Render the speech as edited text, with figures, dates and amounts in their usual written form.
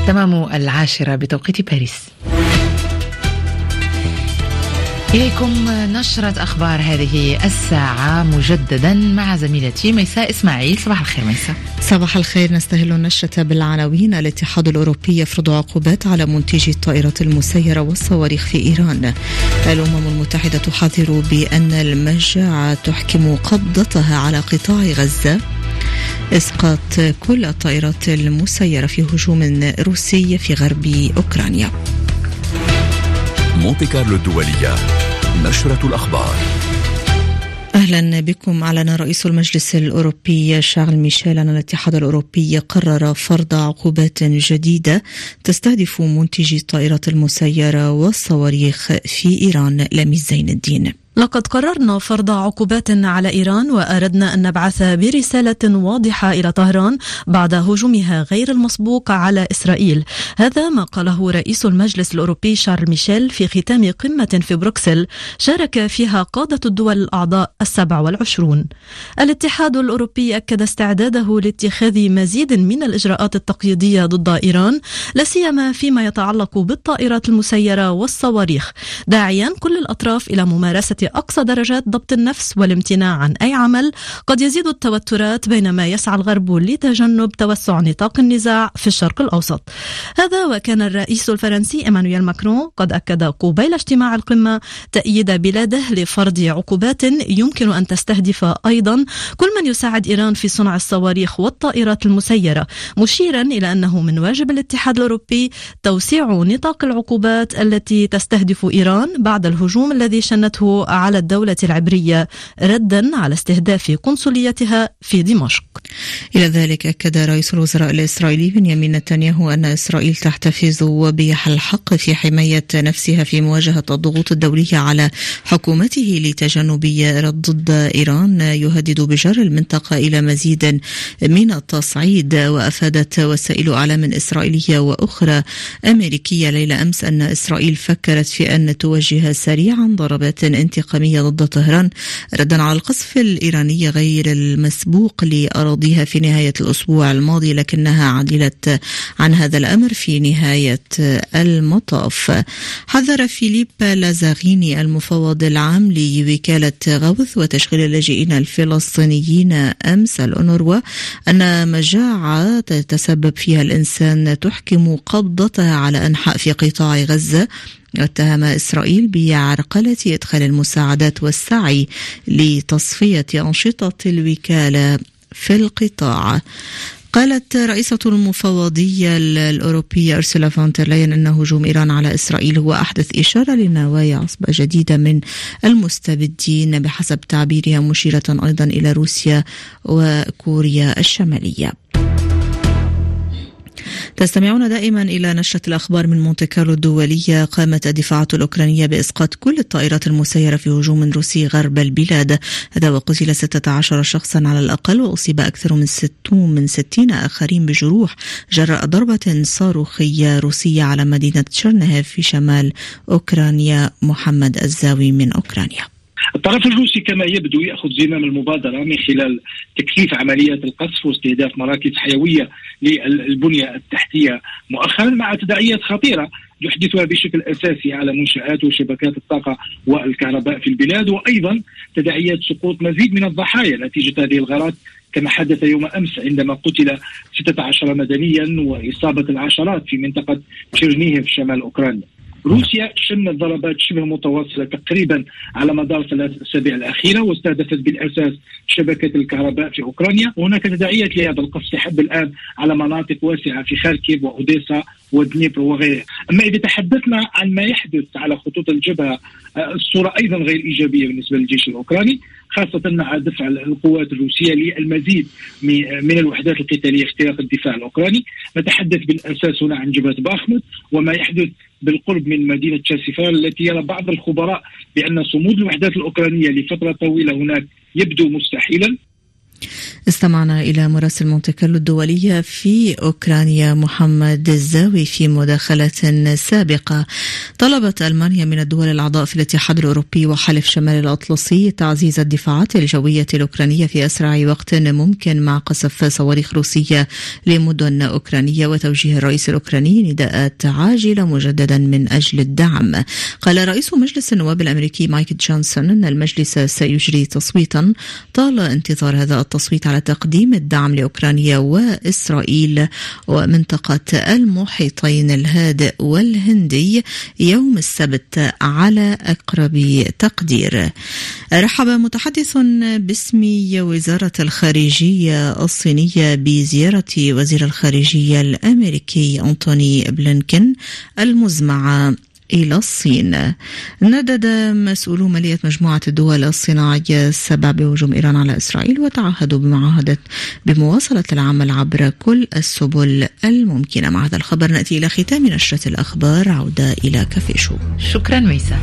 تمام 10:00 بتوقيت باريس. إليكم نشرة أخبار هذه الساعة مجددا مع زميلتي ميساء إسماعيل. صباح الخير ميساء. صباح الخير. نستهل النشرة بالعناوين. الاتحاد الأوروبي يفرض عقوبات على منتجي الطائرات المسيرة والصواريخ في إيران. الأمم المتحدة تحذر بأن المجاعة تحكم قبضتها على قطاع غزة. إسقاط كل الطائرات المسيرة في هجوم روسي في غرب أوكرانيا. مونتي كارلو الدولية، نشرة الأخبار. أهلا بكم. أعلن رئيس المجلس الأوروبي شارل ميشيل أن الاتحاد الأوروبي قرر فرض عقوبات جديدة تستهدف منتجي الطائرات المسيرة والصواريخ في إيران. لميس زين الدين. لقد قررنا فرض عقوبات على إيران وأردنا أن نبعث برسالة واضحة إلى طهران بعد هجومها غير المسبوق على إسرائيل. هذا ما قاله رئيس المجلس الأوروبي شارل ميشيل في ختام قمة في بروكسل شارك فيها قادة الدول الأعضاء 27. الاتحاد الأوروبي أكد استعداده لاتخاذ مزيد من الإجراءات التقييدية ضد إيران، لا سيما فيما يتعلق بالطائرات المسيرة والصواريخ، داعيا كل الأطراف إلى ممارسة أقصى درجات ضبط النفس والامتناع عن أي عمل قد يزيد التوترات، بينما يسعى الغرب لتجنب توسع نطاق النزاع في الشرق الأوسط. هذا وكان الرئيس الفرنسي إيمانويل ماكرون قد أكد قبيل اجتماع القمة تأييد بلاده لفرض عقوبات يمكن أن تستهدف أيضا كل من يساعد إيران في صنع الصواريخ والطائرات المسيرة، مشيرا إلى أنه من واجب الاتحاد الأوروبي توسيع نطاق العقوبات التي تستهدف إيران بعد الهجوم الذي شنته على الدولة العبرية ردا على استهداف قنصليتها في دمشق. إلى ذلك أكد رئيس الوزراء الإسرائيلي بنيامين نتنياهو أن إسرائيل تحتفظ بالحق في حماية نفسها في مواجهة الضغوط الدولية على حكومته لتجنب رد ضد إيران يهدد بجر المنطقة إلى مزيد من التصعيد. وأفادت وسائل أعلام إسرائيلية وأخرى أمريكية ليلة أمس أن إسرائيل فكرت في أن توجه سريعا ضربات انتقامية ضد طهران ردا على القصف الإيراني غير المسبوق لأراضيها في نهاية الأسبوع الماضي، لكنها عدلت عن هذا الأمر في نهاية المطاف. حذر فيليب لازاغيني المفوض العام لوكالة غوث وتشغيل اللاجئين الفلسطينيين أمس الأونروا أن مجاعة تتسبب فيها الإنسان تحكم قبضتها على أنحاء في قطاع غزة. اتهم إسرائيل بعرقلة إدخال المساعدات والسعي لتصفية أنشطة الوكالة في القطاع. قالت رئيسة المفوضية الأوروبية أرسولا فون دير لاين أن هجوم إيران على إسرائيل هو أحدث إشارة لنوايا عصبة جديدة من المستبدين بحسب تعبيرها، مشيرة أيضا إلى روسيا وكوريا الشمالية. تستمعون دائما إلى نشرة الأخبار من مونتي كارلو الدولية. قامت الدفاعات الأوكرانية بإسقاط كل الطائرات المسيرة في هجوم روسي غرب البلاد. هذا وقتل 16 شخصا على الأقل، وأصيب أكثر من 60 آخرين بجروح جراء ضربة صاروخية روسية على مدينة تشيرنيهيف في شمال أوكرانيا. محمد الزاوي من أوكرانيا. الطرف الروسي كما يبدو يأخذ زمام المبادرة من خلال تكثيف عمليات القصف واستهداف مراكز حيوية للبنية التحتية مؤخرا، مع تداعيات خطيرة يحدثها بشكل أساسي على منشآت وشبكات الطاقة والكهرباء في البلاد، وأيضا تداعيات سقوط مزيد من الضحايا نتيجة هذه الغارات، كما حدث يوم أمس عندما قتل 16 مدنيا وإصابة العشرات في منطقة تشيرنيهيف شمال أوكرانيا. روسيا شنت ضربات شبه متواصلة تقريبا على مدار 3 أسابيع الأخيرة، واستهدفت بالأساس شبكة الكهرباء في أوكرانيا، وهناك تداعيات لهذا القصف تحد الآن على مناطق واسعة في خاركيف وأوديسا ودنيبر وغيرها. أما إذا تحدثنا عن ما يحدث على خطوط الجبهة، الصورة أيضا غير إيجابية بالنسبة للجيش الأوكراني، خاصة مع دفع القوات الروسية للمزيد من الوحدات القتالية اختراق الدفاع الأوكراني. نتحدث بالأساس هنا عن جبهة باخموت وما يحدث بالقرب من مدينة شاسيفار، التي يرى بعض الخبراء بأن صمود الوحدات الأوكرانية لفترة طويلة هناك يبدو مستحيلا. استمعنا إلى مراسل مونتي كارلو الدولية في أوكرانيا محمد الزاوي في مداخلة سابقة. طلبت ألمانيا من الدول الأعضاء في الاتحاد الأوروبي وحلف شمال الأطلسي تعزيز الدفاعات الجوية الأوكرانية في أسرع وقت ممكن مع قصف صواريخ روسية لمدن أوكرانية، وتوجيه الرئيس الأوكراني نداءات عاجلة مجددا من أجل الدعم. قال رئيس مجلس النواب الأمريكي مايك جونسون أن المجلس سيجري تصويتا طال انتظار هذا التصويت على تقديم الدعم لأوكرانيا وإسرائيل ومنطقة المحيطين الهادئ والهندي يوم السبت على أقرب تقدير. رحب متحدث باسم وزارة الخارجية الصينية بزيارة وزير الخارجية الأمريكي أنتوني بلينكن المزمعة إلى الصين. ندد مسؤولو مالية مجموعة الدول الصناعية السبع بهجوم إيران على إسرائيل، وتعهدوا بمعاهدة بمواصلة العمل عبر كل السبل الممكنة. مع هذا الخبر نأتي إلى ختام نشرة الأخبار. عودة إلى كافيشو. شكرا ميسا.